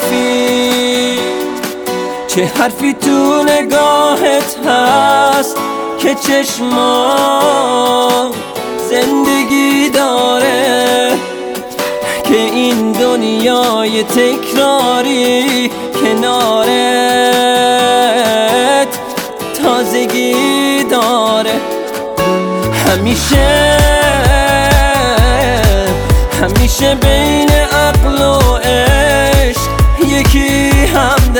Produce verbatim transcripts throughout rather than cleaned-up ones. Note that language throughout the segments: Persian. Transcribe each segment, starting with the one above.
حرفی چه حرفی تو نگاهت هست که چشما زندگی داره، که این دنیای تکراری کنارت تازگی داره. همیشه همیشه بین عقل و عشق یکی هم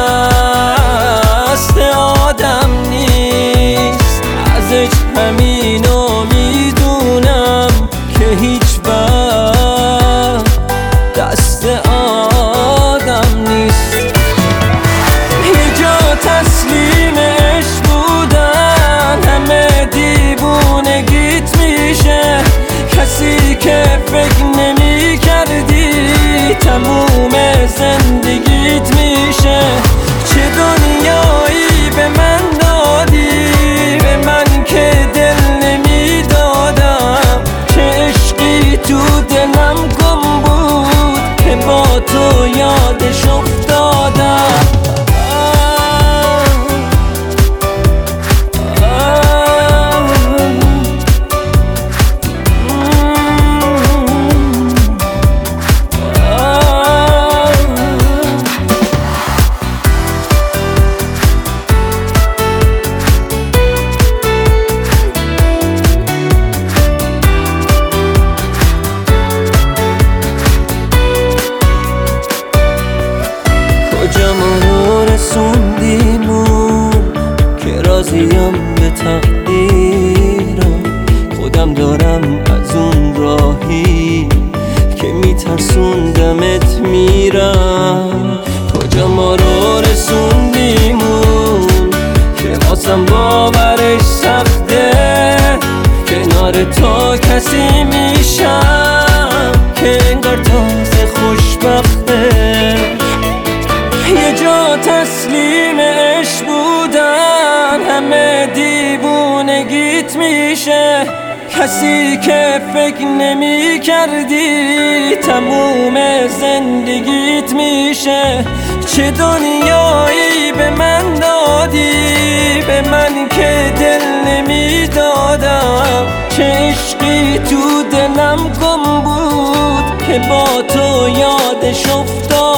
دست آدم نیست. ازش همینو میدونم که هیچ وقت دست آدم نیست. یه جا تسلیم عشق بودن همه دیوونگیت میشه، کسی که فکر نمی کردی تموم زندگیت میشه. چه دنیایی به من دادی، به من که دل نمی دادم، چه عشقی تو دلم گم بود که با تو یادش افتادم. کجا ما رو رسوندیمون که راضیم به تقدیرم، خودم دارم از اون راهی که میترسوندمت میرم. کجا ما رو رسوندیمون که واسم باورش سخته، کنار تو کسی میشم که انگار تازه خوشبخته. یه جا تسلیم عشق بودن همه دیوونگیت میشه، کسی که فکر نمی کردی تموم زندگیت میشه. چه دنیایی به من دادی، به من که دل نمی دادم، چه عشقی تو دلم گم بود که با تو یادش افتاد.